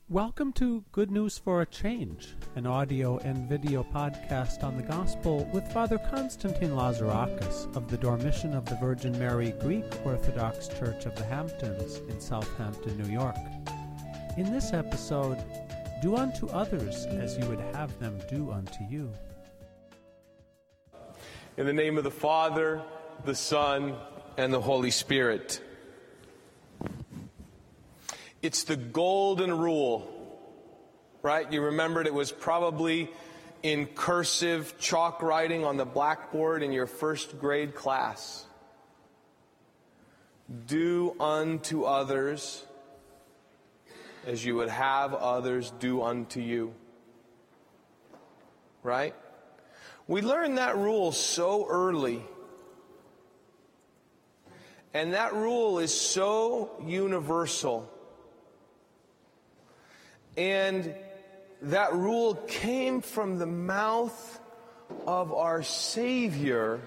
Welcome to Good News for a Change, an audio and video podcast on the Gospel with Father Constantine Lazarakis of the Dormition of the Virgin Mary Greek Orthodox Church of the Hamptons in Southampton, New York. In this episode, do unto others as you would have them do unto you. In the name of the Father, the Son, and the Holy Spirit. It's the golden rule, right? You remembered it was probably in cursive chalk writing on the blackboard in your first grade class. Do unto others as you would have others do unto you. Right? We learned that rule so early. And that rule is so universal. And that rule came from the mouth of our Savior.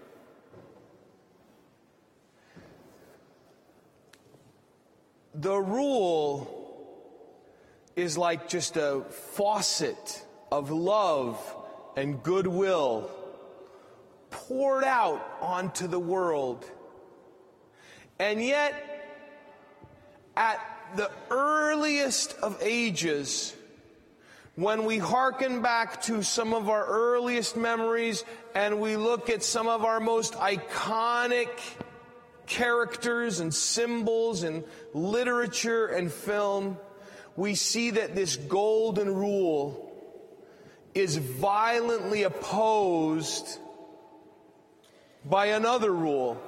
The rule is like just a faucet of love and goodwill poured out onto the world. And yet, at the earliest of ages, when we hearken back to some of our earliest memories and we look at some of our most iconic characters and symbols in literature and film, we see that this golden rule is violently opposed by another rule.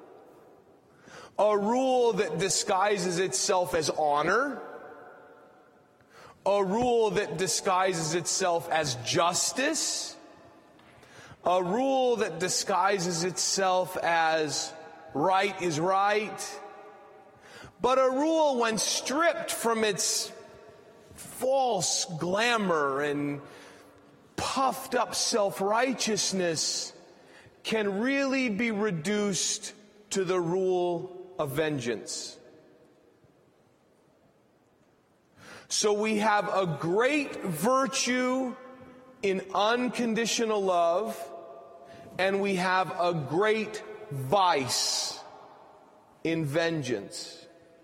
A rule that disguises itself as honor. A rule that disguises itself as justice. A rule that disguises itself as right is right. But a rule, when stripped from its false glamour and puffed up self-righteousness, can really be reduced to the rule of vengeance. So we have a great virtue in unconditional love, and we have a great vice in vengeance.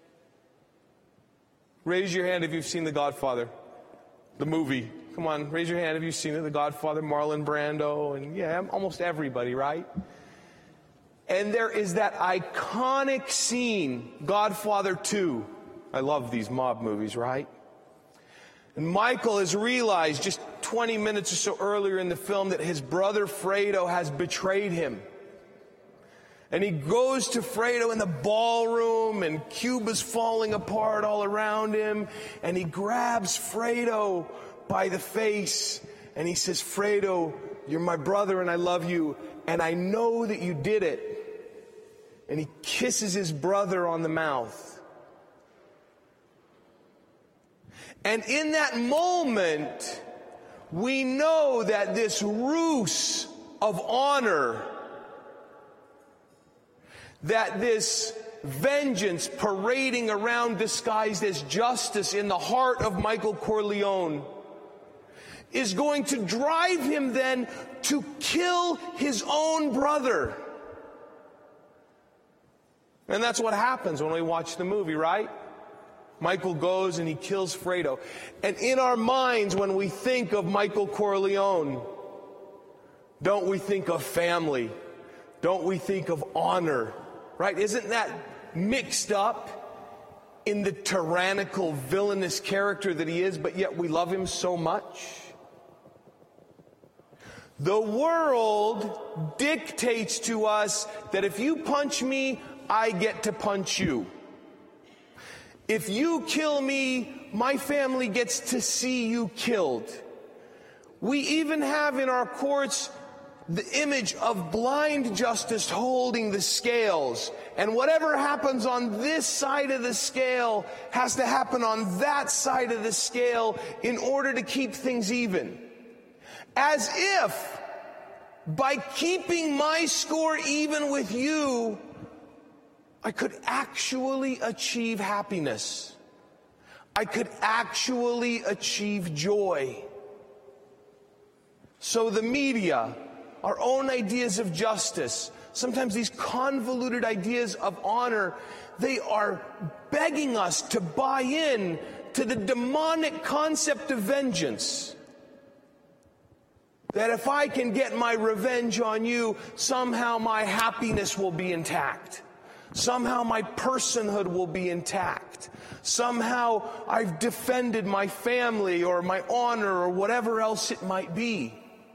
Raise your hand if you've seen The Godfather, the movie. Come on, raise your hand if you've seen it, The Godfather, Marlon Brando, and almost everybody, right? And there is that iconic scene, Godfather 2. I love these mob movies, right? And Michael has realized just 20 minutes or so earlier in the film that his brother Fredo has betrayed him. And he goes to Fredo in the ballroom, and Cuba's falling apart all around him. And he grabs Fredo by the face, and he says, "Fredo, you're my brother and I love you, and I know that you did it." And he kisses his brother on the mouth. And in that moment, we know that this ruse of honor, that this vengeance parading around disguised as justice in the heart of Michael Corleone, is going to drive him then to kill his own brother. And that's what happens when we watch the movie, right? Michael goes and he kills Fredo. And in our minds, when we think of Michael Corleone, don't we think of family? Don't we think of honor? Right? Isn't that mixed up in the tyrannical, villainous character that he is, but yet we love him so much? The world dictates to us that if you punch me, I get to punch you. If you kill me, my family gets to see you killed. We even have in our courts the image of blind justice holding the scales. And whatever happens on this side of the scale has to happen on that side of the scale in order to keep things even. As if by keeping my score even with you, I could actually achieve happiness. I could actually achieve joy. So the media, our own ideas of justice, sometimes these convoluted ideas of honor, they are begging us to buy in to the demonic concept of vengeance. That if I can get my revenge on you, somehow my happiness will be intact. Somehow my personhood will be intact. Somehow I've defended my family or my honor or whatever else it might be.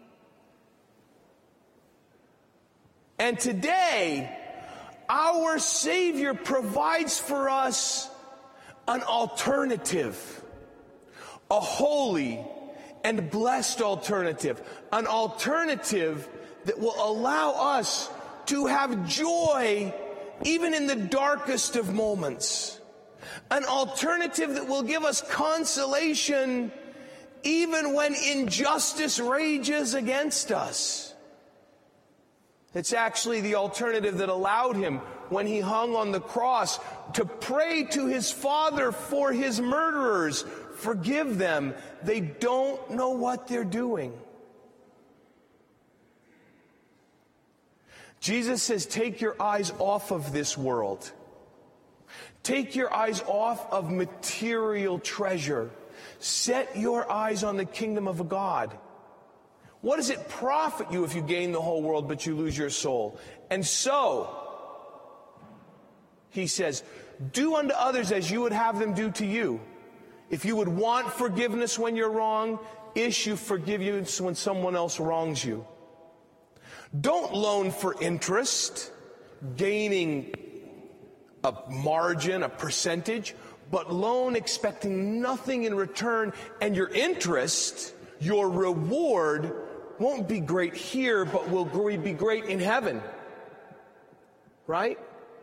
And today, our Savior provides for us an alternative, a holy and blessed alternative, an alternative that will allow us to have joy even in the darkest of moments, an alternative that will give us consolation even when injustice rages against us. It's actually the alternative that allowed him, when he hung on the cross, to pray to his Father for his murderers. Forgive them. They don't know what they're doing. Jesus says, take your eyes off of this world. Take your eyes off of material treasure. Set your eyes on the kingdom of God. What does it profit you if you gain the whole world but you lose your soul? And so, he says, do unto others as you would have them do to you. If you would want forgiveness when you're wrong, issue forgiveness when someone else wrongs you. Don't loan for interest, gaining a margin, a percentage, but loan expecting nothing in return, and your interest, your reward, won't be great here, but will be great in heaven. Right?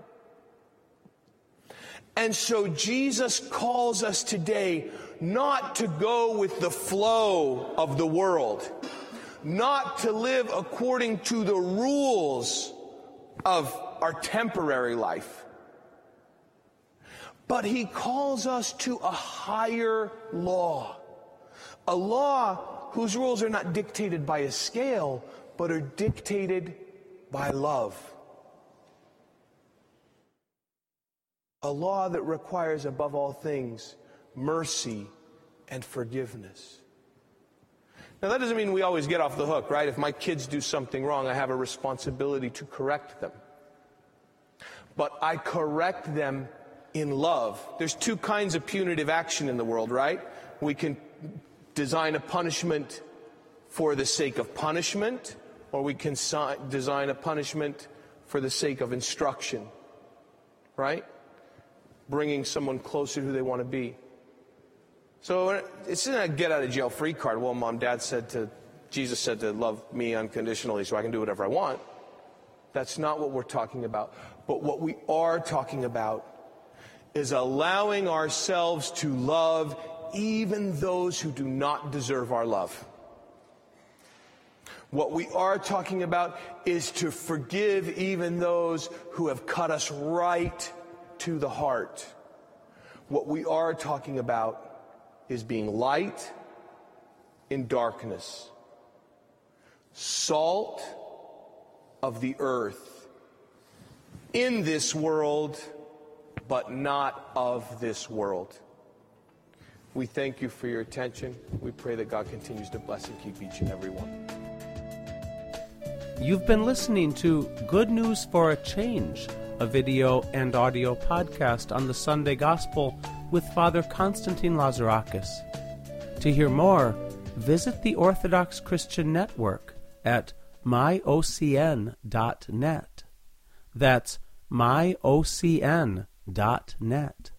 And so Jesus calls us today not to go with the flow of the world, not to live according to the rules of our temporary life, but he calls us to a higher law, a law whose rules are not dictated by a scale, but are dictated by love. A law that requires, above all things, mercy and forgiveness. Now, that doesn't mean we always get off the hook, right? If my kids do something wrong, I have a responsibility to correct them. But I correct them in love. There's two kinds of punitive action in the world, right? We can design a punishment for the sake of punishment, or we can design a punishment for the sake of instruction, right? Bringing someone closer to who they want to be. So it's not a get-out-of-jail-free card. Well, Jesus said to love me unconditionally so I can do whatever I want. That's not what we're talking about. But what we are talking about is allowing ourselves to love even those who do not deserve our love. What we are talking about is to forgive even those who have cut us right to the heart. What we are talking about is being light in darkness, salt of the earth, in this world, but not of this world. We thank you for your attention. We pray that God continues to bless and keep each and every one. You've been listening to Good News for a Change, a video and audio podcast on the Sunday Gospel with Father Constantine Lazarakis. To hear more, visit the Orthodox Christian Network at myocn.net. That's myocn.net.